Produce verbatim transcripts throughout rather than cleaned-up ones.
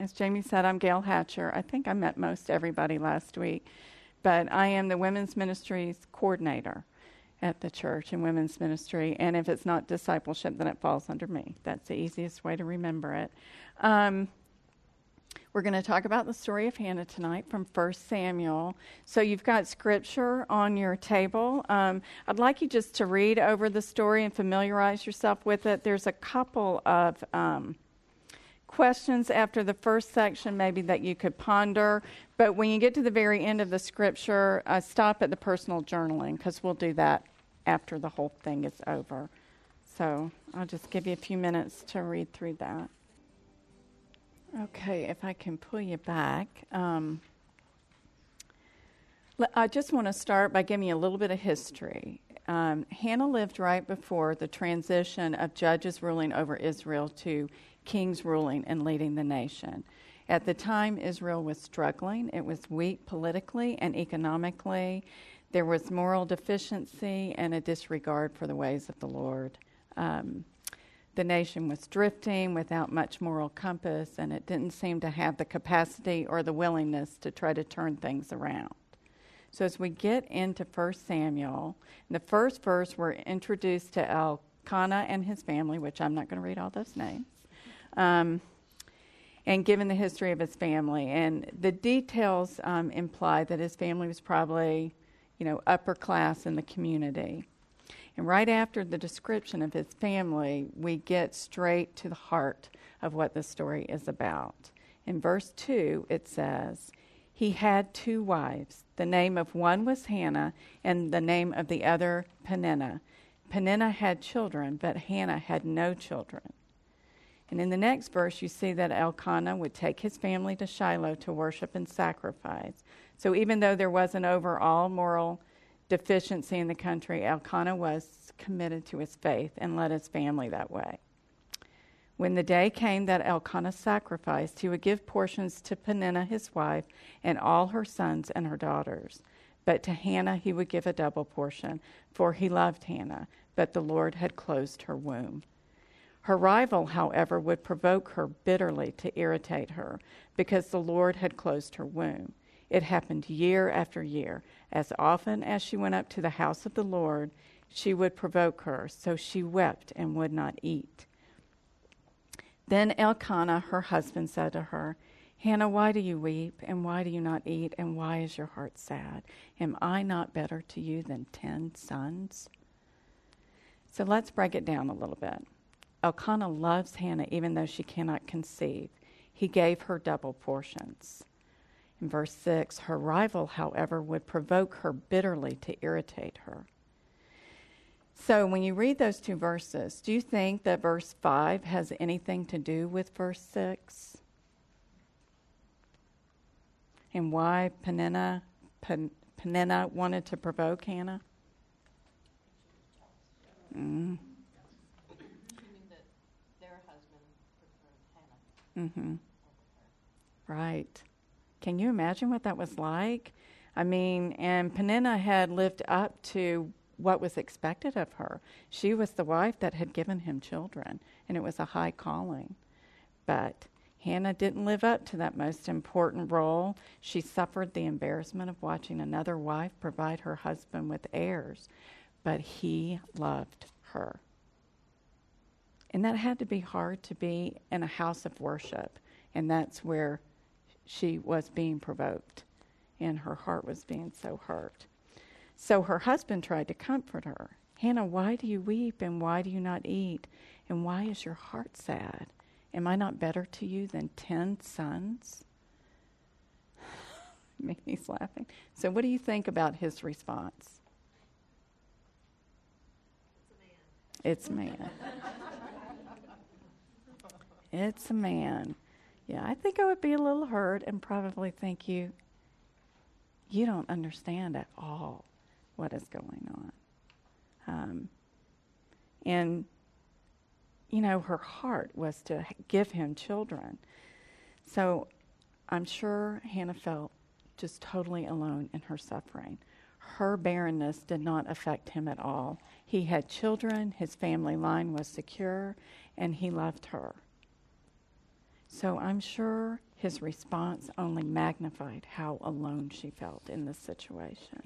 As Jamie said, I'm Gail Hatcher. I think I met most everybody last week, but I am the Women's Ministries coordinator at the church in women's ministry, and if it's not discipleship, then it falls under me. That's the easiest way to remember it. Um, we're going to talk about the story of Hannah tonight from First Samuel. So you've got scripture on your table. Um, I'd like you just to read over the story and familiarize yourself with it. There's a couple of um, questions after the first section maybe that you could ponder, but when you get to the very end of the scripture, uh, stop at the personal journaling, because we'll do that after the whole thing is over. So I'll just give you a few minutes to read through that. Okay, if I can pull you back. Um, I just want to start by giving you a little bit of history. Um, Hannah lived right before the transition of judges ruling over Israel to kings ruling and leading the nation. At the time, Israel was struggling. It was weak politically and economically. There was moral deficiency and a disregard for the ways of the Lord. Um, the nation was drifting without much moral compass, and it didn't seem to have the capacity or the willingness to try to turn things around. So as we get into First Samuel, in the first verse, we're introduced to Elkanah and his family, which I'm not going to read all those names. Um, and given the history of his family. And the details um, imply that his family was probably, you know, upper class in the community. And right after the description of his family, we get straight to the heart of what the story is about. In verse two, it says, he had two wives. The name of one was Hannah, and the name of the other Peninnah. Peninnah had children, but Hannah had no children. And in the next verse, you see that Elkanah would take his family to Shiloh to worship and sacrifice. So even though there was an overall moral deficiency in the country, Elkanah was committed to his faith and led his family that way. When the day came that Elkanah sacrificed, he would give portions to Peninnah his wife and all her sons and her daughters. But to Hannah he would give a double portion, for he loved Hannah, but the Lord had closed her womb. Her rival, however, would provoke her bitterly to irritate her, because the Lord had closed her womb. It happened year after year. As often as she went up to the house of the Lord, she would provoke her, so she wept and would not eat. Then Elkanah, her husband, said to her, Hannah, why do you weep, and why do you not eat, and why is your heart sad? Am I not better to you than ten sons? So let's break it down a little bit. Elkanah loves Hannah even though she cannot conceive. He gave her double portions. In verse six, her rival, however, would provoke her bitterly to irritate her. So when you read those two verses, do you think that verse five has anything to do with verse six? And why Peninnah, Pen, Peninnah wanted to provoke Hannah? Mm. Mm-hmm. Right. Can you imagine what that was like? I mean, and Peninnah had lived up to what was expected of her. She was the wife that had given him children, and it was a high calling. But Hannah didn't live up to that most important role. She suffered the embarrassment of watching another wife provide her husband with heirs, but he loved her. And that had to be hard to be in a house of worship. And that's where she was being provoked. And her heart was being so hurt. So her husband tried to comfort her. Hannah, why do you weep and why do you not eat? And why is your heart sad? Am I not better to you than ten sons? He's laughing. So what do you think about his response? It's a man. It's a man. It's a man. Yeah, I think I would be a little hurt and probably think you, you don't understand at all what is going on. Um, and, you know, her heart was to give him children. So I'm sure Hannah felt just totally alone in her suffering. Her barrenness did not affect him at all. He had children, his family line was secure, and he loved her. So I'm sure His response only magnified how alone she felt in this situation.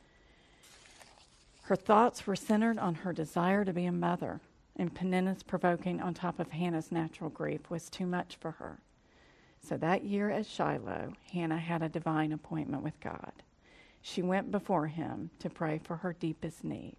Her thoughts were centered on her desire to be a mother, and Peninnah's provoking on top of Hannah's natural grief was too much for her. So that year at Shiloh, Hannah had a divine appointment with God. She went before him to pray for her deepest need.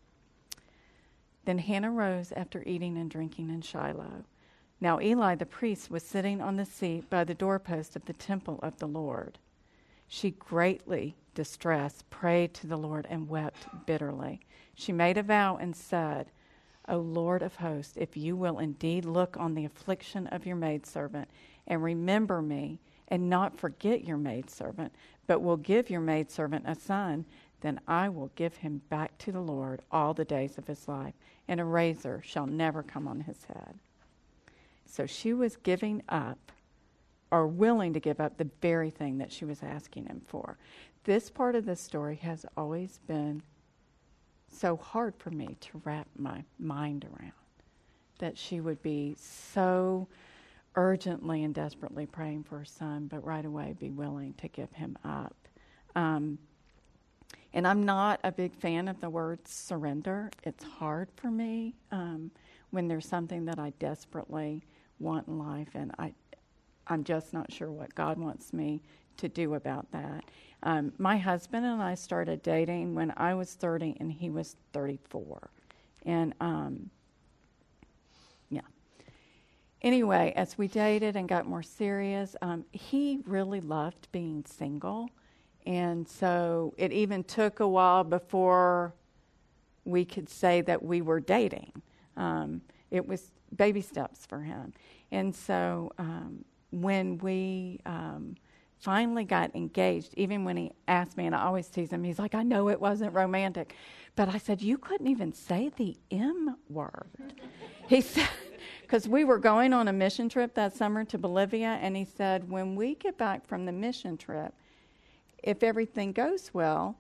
Then Hannah rose after eating and drinking in Shiloh. Now Eli the priest was sitting on the seat by the doorpost of the temple of the Lord. She, greatly distressed, prayed to the Lord and wept bitterly. She made a vow and said, O Lord of hosts, if you will indeed look on the affliction of your maidservant and remember me and not forget your maidservant, but will give your maidservant a son, then I will give him back to the Lord all the days of his life, and a razor shall never come on his head. So she was giving up, or willing to give up, the very thing that she was asking him for. This part of the story has always been so hard for me to wrap my mind around, that she would be so urgently and desperately praying for her son, but right away be willing to give him up. Um, and I'm not a big fan of the word surrender. It's hard for me um, when there's something that I desperately want in life, and I, I'm just not sure what God wants me to do about that. Um, my husband and I started dating when I was thirty and he was thirty-four. And, um, yeah. Anyway, as we dated and got more serious, um, he really loved being single. And so it even took a while before we could say that we were dating. Um, it was baby steps for him. And so um, when we... Um, finally got engaged, even when he asked me, and I always tease him, he's like, I know it wasn't romantic. But I said, you couldn't even say the M word. He said, because we were going on a mission trip that summer to Bolivia, and he said, when we get back from the mission trip, if everything goes well,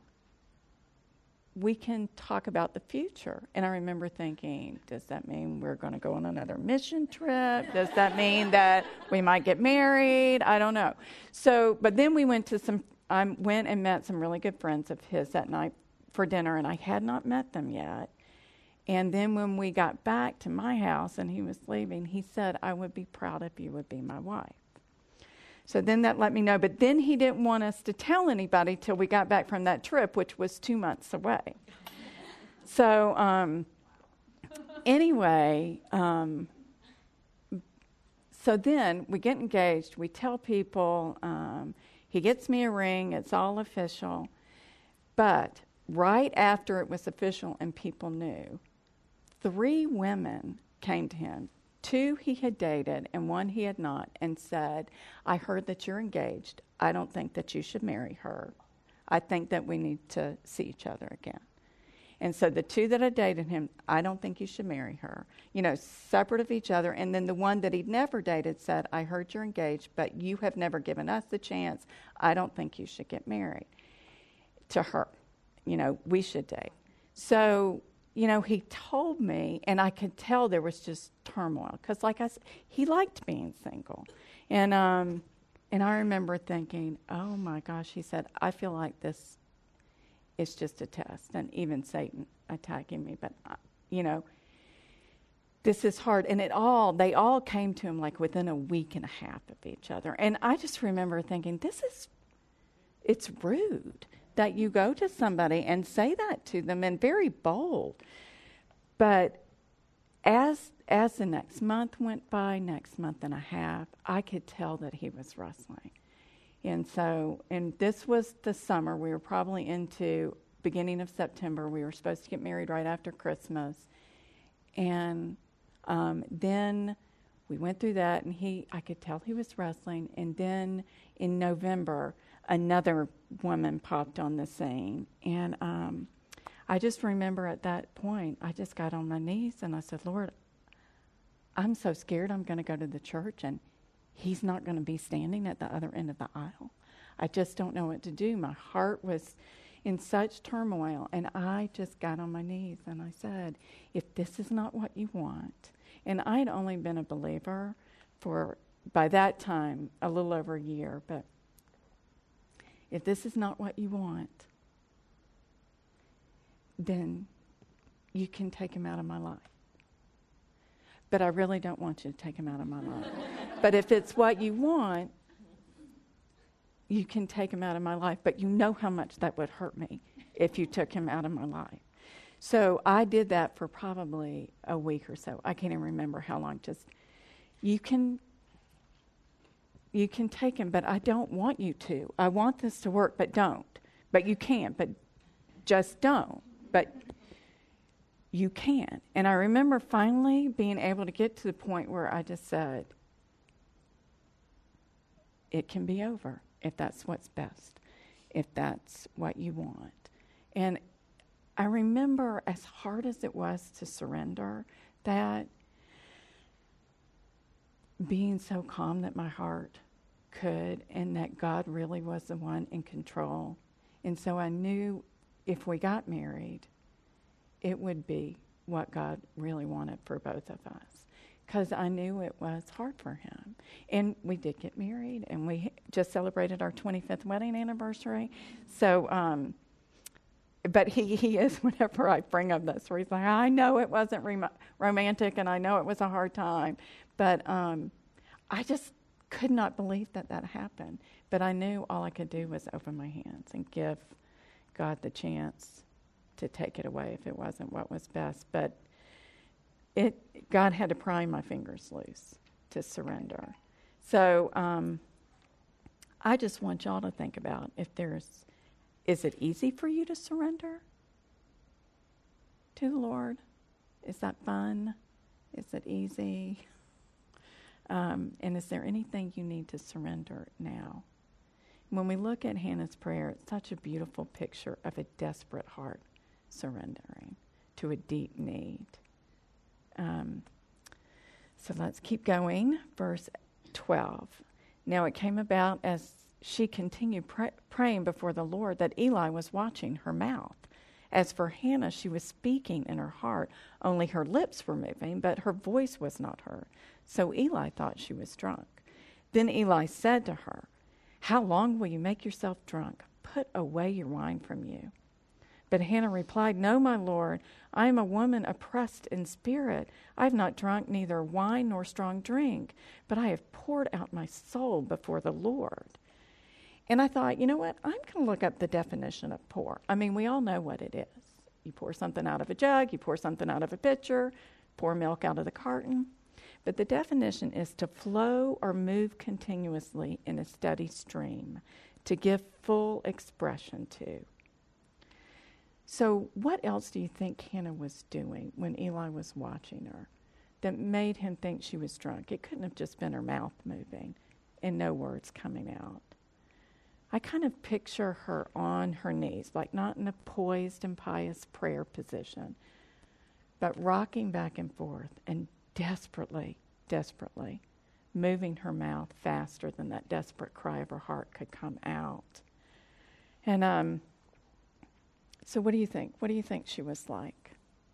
we can talk about the future. And I remember thinking, does that mean we're going to go on another mission trip? Does that mean that we might get married? I don't know. So, but then we went to some, I went and met some really good friends of his that night for dinner, and I had not met them yet. And then when we got back to my house and he was leaving, he said, I would be proud if you would be my wife. So then that let me know. But then he didn't want us to tell anybody till we got back from that trip, which was two months away. So um, anyway, um, so then we get engaged. We tell people. Um, he gets me a ring. It's all official. But right after it was official and people knew, three women came to him. Two he had dated and one he had not, and said, I heard that you're engaged. I don't think that you should marry her. I think that we need to see each other again. And so the two that had dated him, I don't think you should marry her. You know, separate of each other. And then the one that he'd never dated said, I heard you're engaged, but you have never given us the chance. I don't think you should get married to her. You know, we should date. So... You know, he told me, and I could tell there was just turmoil. Because, like I said, he liked being single. And um, and I remember thinking, oh, my gosh, he said, I feel like this is just a test. And even Satan attacking me. But, uh, you know, this is hard. And it all, they all came to him like within a week and a half of each other. And I just remember thinking, this is, it's rude that you go to somebody and say that to them, and very bold. But as as the next month went by, next month and a half, I could tell that he was wrestling. And so, and this was the summer. We were probably into beginning of September. We were supposed to get married right after Christmas. And um, then we went through that, and he, I could tell he was wrestling. And then in November, another woman popped on the scene. And um, I just remember at that point, I just got on my knees and I said, Lord, I'm so scared I'm going to go to the church and he's not going to be standing at the other end of the aisle. I just don't know what to do. My heart was in such turmoil, and I just got on my knees and I said, if this is not what you want, and I had only been a believer for by that time, a little over a year. But if this is not what you want, then you can take him out of my life. But I really don't want you to take him out of my life. But if it's what you want, you can take him out of my life. But you know how much that would hurt me if you took him out of my life. So I did that for probably a week or so. I can't even remember how long. Just, you can, you can take him, but I don't want you to. I want this to work, but don't. But you can, but just don't. But you can. And I remember finally being able to get to the point where I just said, it can be over if that's what's best, if that's what you want. And I remember, as hard as it was to surrender, that being so calm that my heart could, and that God really was the one in control. And so I knew if we got married, it would be what God really wanted for both of us, because I knew it was hard for him. And we did get married, and we just celebrated our twenty-fifth wedding anniversary. So, um, but he, he is, whenever I bring up that story, he's like, I know it wasn't rom- romantic, and I know it was a hard time, but um, I just could not believe that that happened. But I knew all I could do was open my hands and give God the chance to take it away if it wasn't what was best. But it God had to pry my fingers loose to surrender. So um, I just want y'all to think about if there's, is it easy for you to surrender to the Lord? Is that fun? Is it easy? Um, and is there anything you need to surrender now? When we look at Hannah's prayer, it's such a beautiful picture of a desperate heart surrendering to a deep need. Um, so let's keep going. Verse twelve. Now it came about as she continued pray- praying before the Lord that Eli was watching her mouth. As for Hannah, she was speaking in her heart. Only her lips were moving, but her voice was not heard. So Eli thought she was drunk. Then Eli said to her, how long will you make yourself drunk? Put away your wine from you. But Hannah replied, no, my Lord, I am a woman oppressed in spirit. I have not drunk neither wine nor strong drink, but I have poured out my soul before the Lord. And I thought, you know what? I'm going to look up the definition of pour. I mean, we all know what it is. You pour something out of a jug, you pour something out of a pitcher, pour milk out of the carton. But the definition is to flow or move continuously in a steady stream, to give full expression to. So what else do you think Hannah was doing when Eli was watching her that made him think she was drunk? It couldn't have just been her mouth moving and no words coming out. I kind of picture her on her knees, like not in a poised and pious prayer position, but rocking back and forth and desperately, desperately moving her mouth faster than that desperate cry of her heart could come out. And um, so what do you think? What do you think she was like?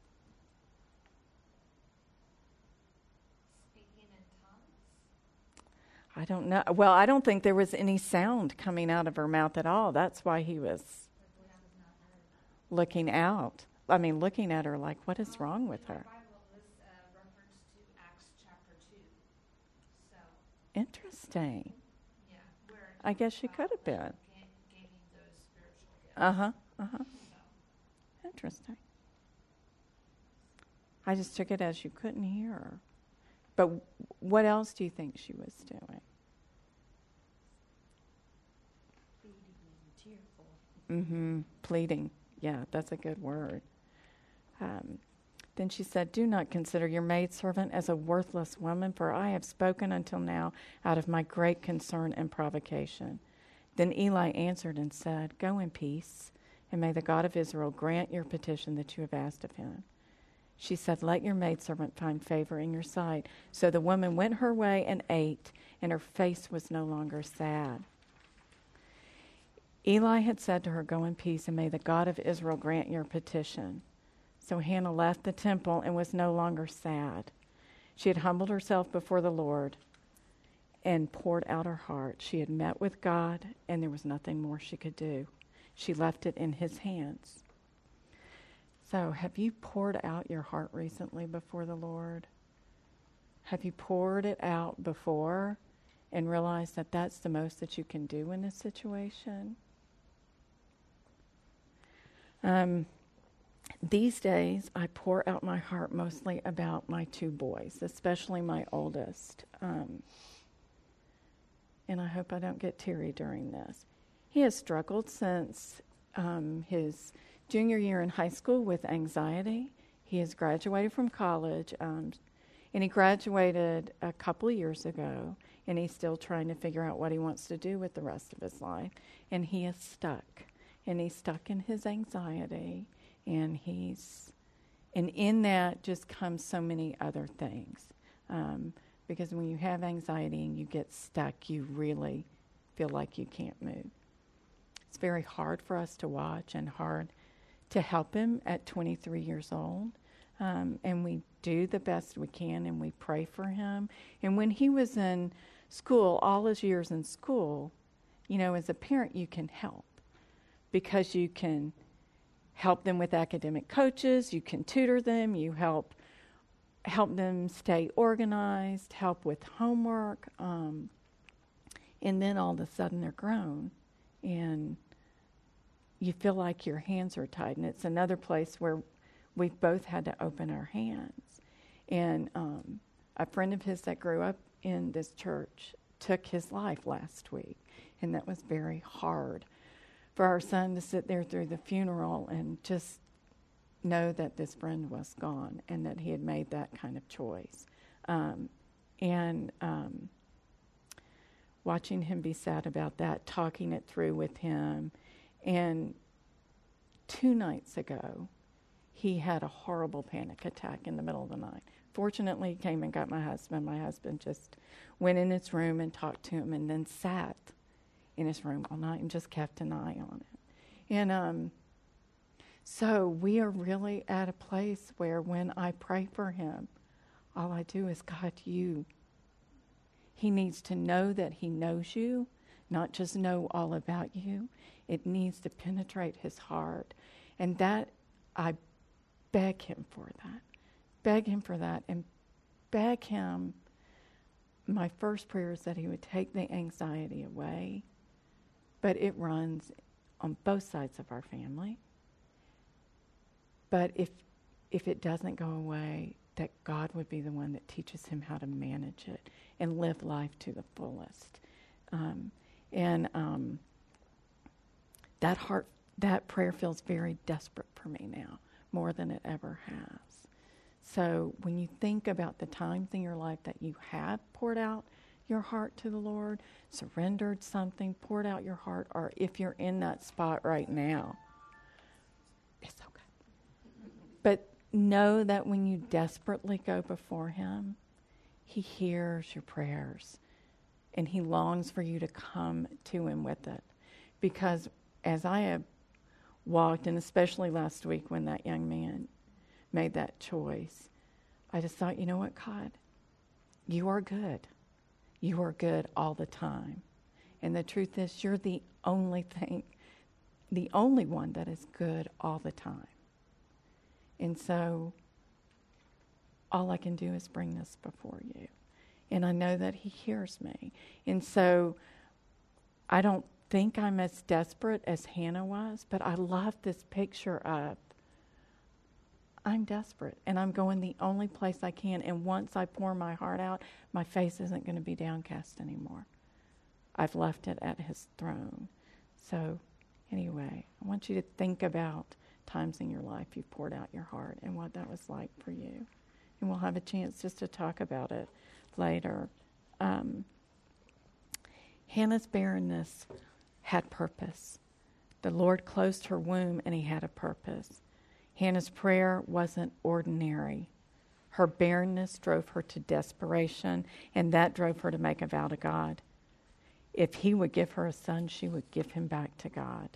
Speaking in tongues? I don't know. Well, I don't think there was any sound coming out of her mouth at all. That's why he was looking out. I mean, looking at her like, what is wrong with her? Interesting. Yeah, where I guess she could have been. ga- gaining those spiritual gifts. Uh-huh, uh-huh. So, Interesting. I just took it as you couldn't hear her. But w- what else do you think she was doing? pleading and tearful. Mm-hmm. Pleading. Yeah, that's a good word. Um, Then she said, do not consider your maidservant as a worthless woman, for I have spoken until now out of my great concern and provocation. Then Eli answered and said, go in peace, and may the God of Israel grant your petition that you have asked of him. She said, let your maidservant find favor in your sight. So the woman went her way and ate, and her face was no longer sad. Eli had said to her, go in peace, and may the God of Israel grant your petition. So Hannah left the temple and was no longer sad. She had humbled herself before the Lord. and poured out her heart. She had met with God, and there was nothing more she could do. She left it in his hands. So, have you poured out your heart recently before the Lord? Have you poured it out before and realized that that's the most that you can do in this situation? Um, these days, I pour out my heart mostly about my two boys, especially my oldest. Um, and I hope I don't get teary during this. He has struggled since um, his junior year in high school with anxiety. He has graduated from college, um, and he graduated a couple of years ago, and he's still trying to figure out what he wants to do with the rest of his life. And he is stuck, and he's stuck in his anxiety, and he's, and in that just comes so many other things. Um, because when you have anxiety and you get stuck, you really feel like you can't move. It's very hard for us to watch and hard to help him at twenty-three years old. Um, and we do the best we can, and we pray for him. And when he was in school, all his years in school, you know, as a parent, you can help because you can help them with academic coaches, you can tutor them, you help help them stay organized, help with homework, um, and then all of a sudden they're grown, and you feel like your hands are tied. And it's another place where we've both had to open our hands. And um, a friend of his that grew up in this church took his life last week, and that was very hard for our son to sit there through the funeral and just know that this friend was gone and that he had made that kind of choice. Um, and um, watching him be sad about that, talking it through with him. And two nights ago, he had a horrible panic attack in the middle of the night. Fortunately, he came and got my husband. My husband just went in his room and talked to him and then sat in his room all night and just kept an eye on it. And um, so we are really at a place where when I pray for him, all I do is, God, you. He needs to know that he knows you, not just know all about you. It needs to penetrate his heart. And that, I beg him for that. Beg him for that. And beg him, my first prayer is that he would take the anxiety away. But it runs on both sides of our family. But if if it doesn't go away, that God would be the one that teaches him how to manage it and live life to the fullest. Um, and um, that heart, that prayer feels very desperate for me now, more than it ever has. So when you think about the times in your life that you have poured out your heart to the Lord, surrendered something, poured out your heart, or if you're in that spot right now, it's okay. But know that when you desperately go before him, he hears your prayers, and he longs for you to come to him with it. Because as I have walked, and especially last week when that young man made that choice, I just thought, you know what, God? You are good. You are good all the time. And the truth is, you're the only thing, the only one that is good all the time. And so all I can do is bring this before you. And I know that he hears me. And so I don't think I'm as desperate as Hannah was, but I love this picture of I'm desperate, and I'm going the only place I can. And once I pour my heart out, my face isn't going to be downcast anymore. I've left it at his throne. So anyway, I want you to think about times in your life you've poured out your heart and what that was like for you. And we'll have a chance just to talk about it later. Um, Hannah's barrenness had purpose. The Lord closed her womb, and he had a purpose. Hannah's prayer wasn't ordinary. Her barrenness drove her to desperation, and that drove her to make a vow to God. If he would give her a son, she would give him back to God.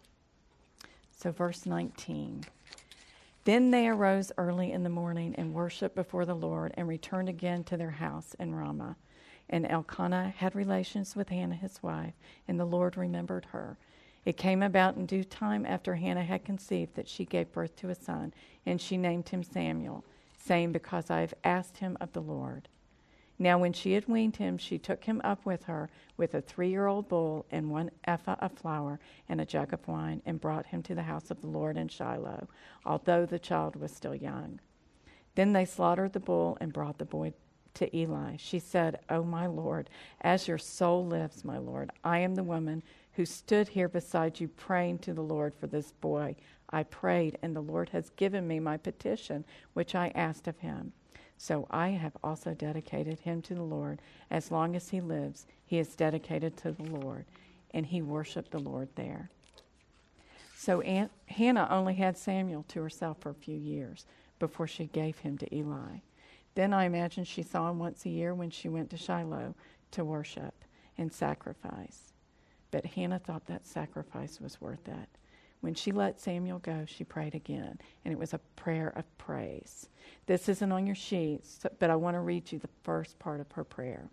So verse nineteen. Then they arose early in the morning and worshiped before the Lord and returned again to their house in Ramah. And Elkanah had relations with Hannah his wife, and the Lord remembered her. It came about in due time after Hannah had conceived that she gave birth to a son, and she named him Samuel, saying, Because I have asked him of the Lord. Now when she had weaned him, she took him up with her with a three-year-old bull and one ephah of flour and a jug of wine, and brought him to the house of the Lord in Shiloh, although the child was still young. Then they slaughtered the bull and brought the boy to Eli. She said, O my Lord, as your soul lives, my Lord, I am the woman who stood here beside you praying to the Lord for this boy. I prayed, and the Lord has given me my petition, which I asked of him. So I have also dedicated him to the Lord. As long as he lives, he is dedicated to the Lord. And he worshiped the Lord there. So Aunt Hannah only had Samuel to herself for a few years before she gave him to Eli. Then I imagine she saw him once a year when she went to Shiloh to worship and sacrifice. But Hannah thought that sacrifice was worth it. When she let Samuel go, she prayed again, and it was a prayer of praise. This isn't on your sheets, but I want to read you the first part of her prayer.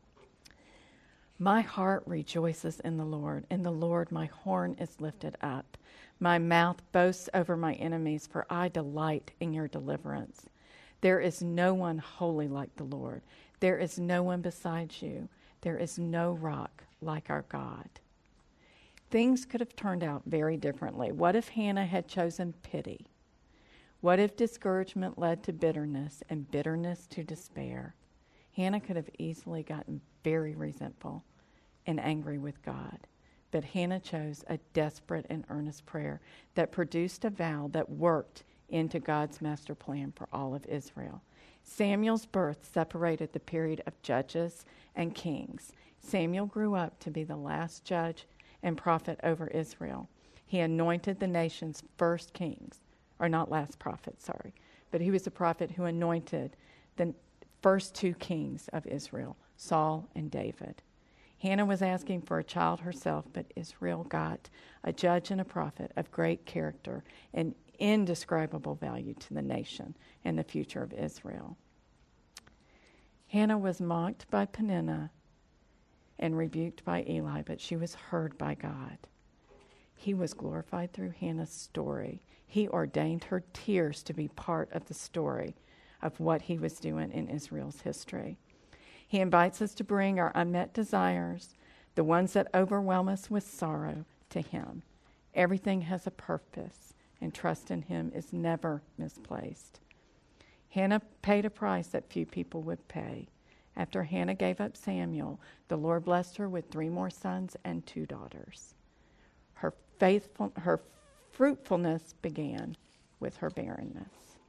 My heart rejoices in the Lord. In the Lord my horn is lifted up. My mouth boasts over my enemies, for I delight in your deliverance. There is no one holy like the Lord. There is no one besides you. There is no rock like our God. Things could have turned out very differently. What if Hannah had chosen pity? What if discouragement led to bitterness and bitterness to despair? Hannah could have easily gotten very resentful and angry with God. But Hannah chose a desperate and earnest prayer that produced a vow that worked into God's master plan for all of Israel. Samuel's birth separated the period of judges and kings. Samuel grew up to be the last judge and prophet over Israel. He anointed the nation's first kings, or not last prophet, sorry, but he was a prophet who anointed the first two kings of Israel, Saul and David. Hannah was asking for a child herself, but Israel got a judge and a prophet of great character and indescribable value to the nation and the future of Israel. Hannah was mocked by Peninnah and rebuked by Eli, but she was heard by God. He was glorified through Hannah's story. He ordained her tears to be part of the story of what he was doing in Israel's history. He invites us to bring our unmet desires, the ones that overwhelm us with sorrow, to him. Everything has a purpose, and trust in him is never misplaced. Hannah paid a price that few people would pay. After Hannah gave up Samuel, the Lord blessed her with three more sons and two daughters. Her faithful, her fruitfulness began with her barrenness.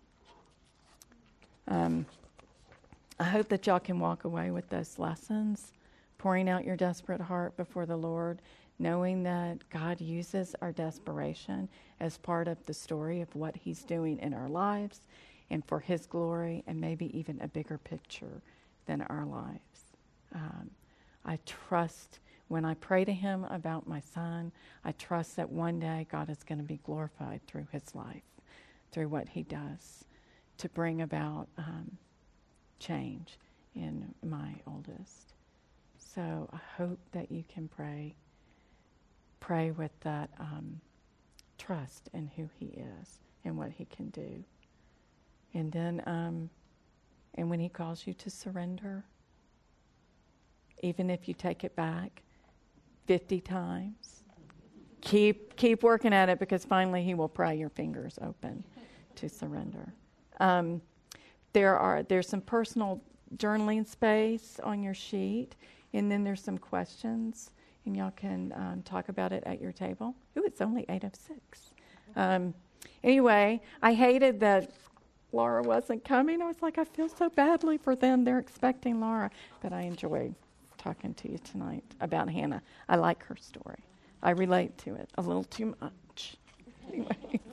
Um, I hope that y'all can walk away with those lessons, pouring out your desperate heart before the Lord, knowing that God uses our desperation as part of the story of what he's doing in our lives and for his glory, and maybe even a bigger picture than our lives. Um, I trust when I pray to him about my son, I trust that one day God is going to be glorified through his life, through what he does to bring about um, change in my oldest. So I hope that you can pray, pray with that um, trust in who he is and what he can do. And then, um, and when he calls you to surrender, even if you take it back fifty times, keep keep working at it, because finally he will pry your fingers open to surrender. Um, there are there's some personal journaling space on your sheet, and then there's some questions, and y'all can um, talk about it at your table. Ooh, it's only eight of six. Um, anyway, I hated that Laura wasn't coming. I was like, I feel so badly for them. They're expecting Laura. But I enjoyed talking to you tonight about Hannah. I like her story. I relate to it a little too much. Anyway.